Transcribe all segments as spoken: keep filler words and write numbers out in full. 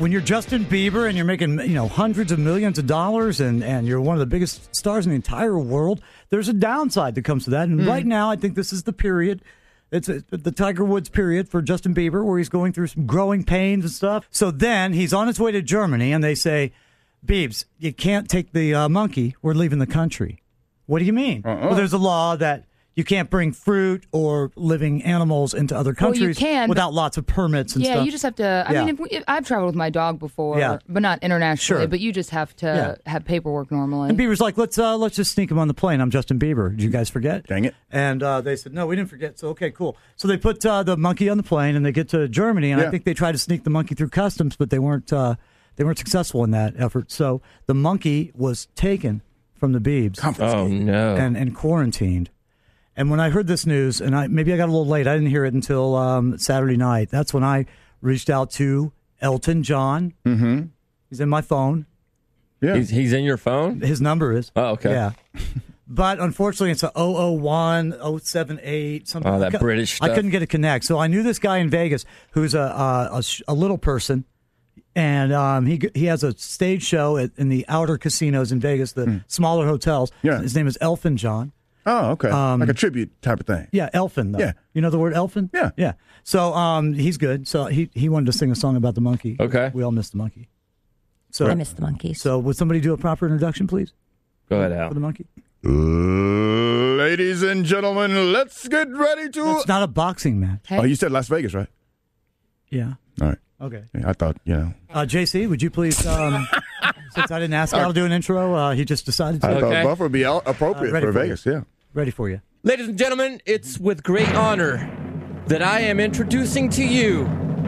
when you're Justin Bieber and you're making, you know, hundreds of millions of dollars and, and you're one of the biggest stars in the entire world, there's a downside that comes to that. And mm. right now, I think this is the period. It's a, the Tiger Woods period for Justin Bieber where he's going through some growing pains and stuff. So then he's on his way to Germany and they say, Biebs, you can't take the uh, monkey. We're leaving the country. What do you mean? Uh-uh. Well, there's a law that you can't bring fruit or living animals into other countries well, you can, without lots of permits and yeah, stuff. Yeah, you just have to. I yeah. mean, if we, if I've traveled with my dog before, yeah. but not internationally. Sure. But you just have to yeah. have paperwork normally. And Bieber's like, let's uh, let's just sneak him on the plane. I'm Justin Bieber. Did you guys forget? Dang it! And uh, they said, no, we didn't forget. So okay, cool. So they put uh, the monkey on the plane and they get to Germany, and yeah. I think they tried to sneak the monkey through customs, but they weren't uh, they weren't successful in that effort. So the monkey was taken from the Biebs. Oh no! And and quarantined. And when I heard this news, and I maybe I got a little late, I didn't hear it until um, Saturday night. That's when I reached out to Elton John. Mm-hmm. He's in my phone. Yeah, he's, he's in your phone? His number is. Oh, okay. Yeah. But unfortunately, it's a oh oh one, oh seven eight, something. Oh, that I, British stuff. I couldn't get a connect. So I knew this guy in Vegas who's a a, a, a little person, and um, he he has a stage show at, in the outer casinos in Vegas, the mm. smaller hotels. Yeah. His name is Elton John. Oh, okay. Um, like a tribute type of thing. Yeah, Elfin, though. Yeah. You know the word Elfin? Yeah. Yeah. So um, he's good. So he, he wanted to sing a song about the monkey. Okay. We all missed the monkey. So I missed the monkeys. So would somebody do a proper introduction, please? Go ahead, Al. For the monkey? Uh, ladies and gentlemen, let's get ready to... It's not a boxing match. Hey. Oh, you said Las Vegas, right? Yeah. All right. Okay. Yeah, I thought, you know... Uh, J C, would you please... Um, since I didn't ask Al to do an intro, uh, he just decided to. I thought okay. Buffer would be appropriate uh, for, for Vegas, you. yeah. Ready for you. Ladies and gentlemen, it's with great honor that I am introducing to you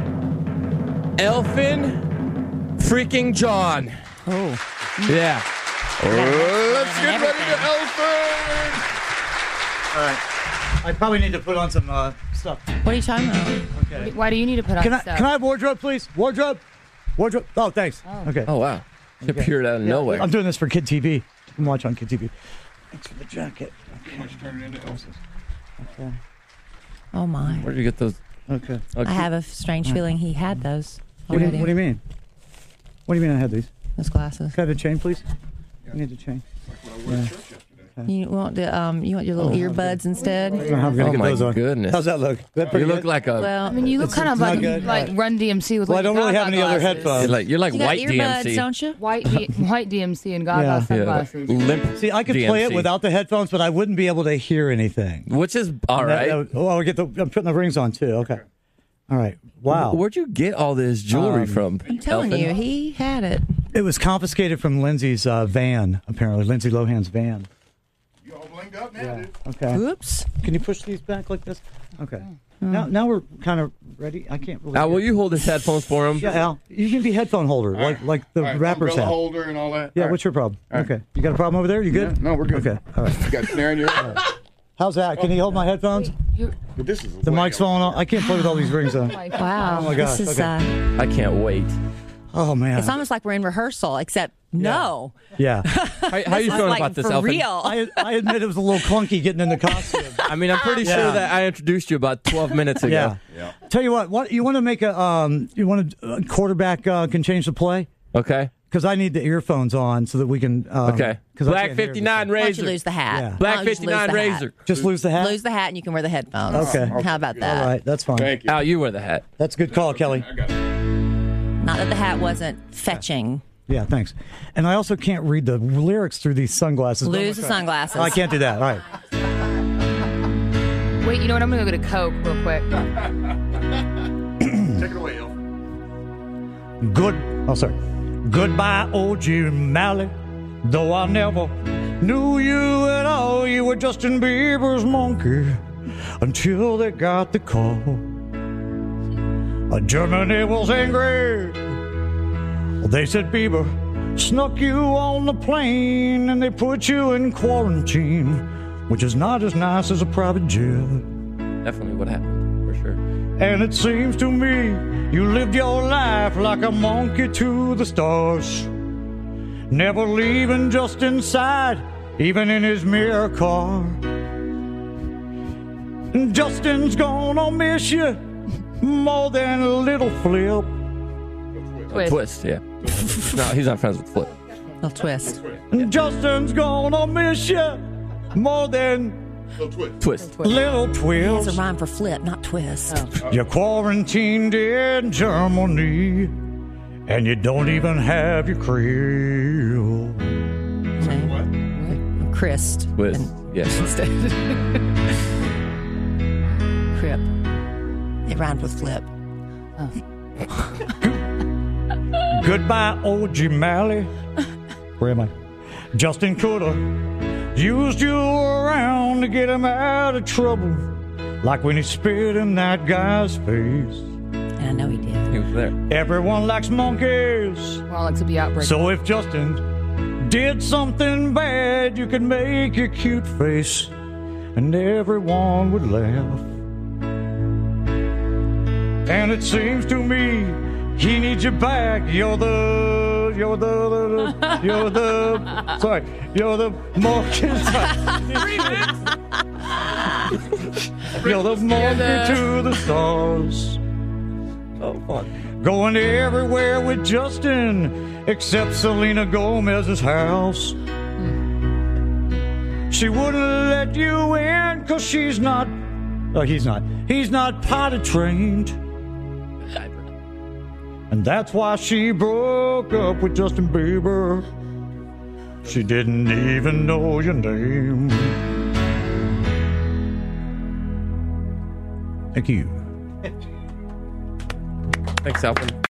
Elfin freaking John. Oh. Yeah. Oh, let's get ready to Elfin! All right. I probably need to put on some uh, stuff. What are you talking about? Okay. Why do you need to put on can I, stuff? Can I have wardrobe, please? Wardrobe? Wardrobe? Oh, thanks. Oh. Okay. Oh, wow. It okay. appeared out of yeah. nowhere. I'm doing this for Kid T V. You can watch on Kid T V. Thanks for the jacket. Okay. Why don't you turn it into Elsa's? Okay. Oh, my. Where did you get those? Okay. I have a strange feeling he had those What do, you, already. what do you mean? What do you mean I had these? Those glasses. Can I have a chain, please? I need a chain. Yeah. You want the um? You want your little Oh. earbuds instead? How Oh, my goodness. How's that look? That You look good? like a... Well, I mean, you look It's- kind of it's like not good. like Run D M C with Well, like I don't really have Gaga any other glasses. headphones. You're like, you're like you got white earbuds, D M C. don't you? White D- white D M C and Gaga Yeah. sunglasses. Yeah, limp See, I could D M C. play it without the headphones, but I wouldn't be able to hear anything. Which is all That- right. that would- oh, I'll get the. I'm putting the rings on too. Okay. All right. Wow. Where'd you get all this jewelry Um, from? I'm telling Elfin? you, he had it. It was confiscated from Lindsay's uh, van, apparently. Lindsay Lohan's van. You all blinged up now, Yeah. dude. Okay. Oops. Can you push these back like this? Okay. Now, now we're kind of ready. I can't really. Al, will hear. you hold his headphones for him? Yeah, Al. You can be headphone holder, like like the All right, rappers umbrella have. holder and all that. Yeah. All What's your problem? All right. Okay. You got a problem over there? You good? Yeah, no, we're good. Okay. All right. You got a snare in your head. How's that? Can you hold my headphones? But this is The mic's falling off. I can't play with all these rings on. Wow. Oh, my gosh, This is, okay. uh, I can't wait. Oh man. it's almost like we're in rehearsal, except no. Yeah. How, how are you This is feeling like about this, for Elfin? real. I I admit it was a little clunky getting in the costume. I mean, I'm pretty Yeah. sure that I introduced you about twelve minutes ago. Yeah. Yeah. Tell you what. What you want to make a um? You want a quarterback uh, can change the play Okay. because I need the earphones on so that we can. Um, Okay. 'cause I Black can't hear fifty-nine Why don't you Razor. lose the hat? Yeah. Why Black don't you just lose fifty-nine the hat? Razor. Just lose the hat. Lose the hat and you can wear the headphones. Okay. How about that? All right. That's fine. Thank you. Al, you wear the hat. That's a good call, Kelly. I got it. Not that the hat wasn't fetching. Yeah. Thanks. And I also can't read the lyrics through these sunglasses. Lose the sunglasses. I can't do that. All right. Wait, you know what? I'm gonna go get a Coke real quick. Take it away, Elf. Good. Oh, sorry. Goodbye, old Jim Malley. Though I never knew you at all, you were Justin Bieber's monkey until they got the call. Uh, Germany was angry. They said Bieber snuck you on the plane and they put you in quarantine, which is not as nice as a private jet. Definitely what happened, for sure. And it seems to me you lived your life like a monkey to the stars, never leaving Justin's side, even in his mirror car. And Justin's gonna miss you more than a little flip. Twist. Twist, yeah. No, he's not friends with Flip. Little twist. Justin's gonna miss you more than Twist. little It's twist. a rhyme for flip, not twist. You're quarantined in Germany, and you don't even have your crib. Okay. Christ. Twist. And Yes. Instead. Crip. It rhymed with flip. Goodbye, O G Malley. Where am I? Justin coulda used you around to get him out of trouble, like when he spit in that guy's face. And I know he did. He was there. Everyone likes monkeys, Well, Alex will be outbreak. so if Justin did something bad, you could make your cute face, and everyone would laugh. And it seems to me he needs you back. You're the, you're the, you're the, sorry, you're the monkey. You're the monkey to the stars. Oh, fun. Going everywhere with Justin, except Selena Gomez's house. She wouldn't let you in, cause she's not, oh, he's not, he's not potty trained. And that's why she broke up with Justin Bieber. She didn't even know your name. Thank you. Thanks, Alvin.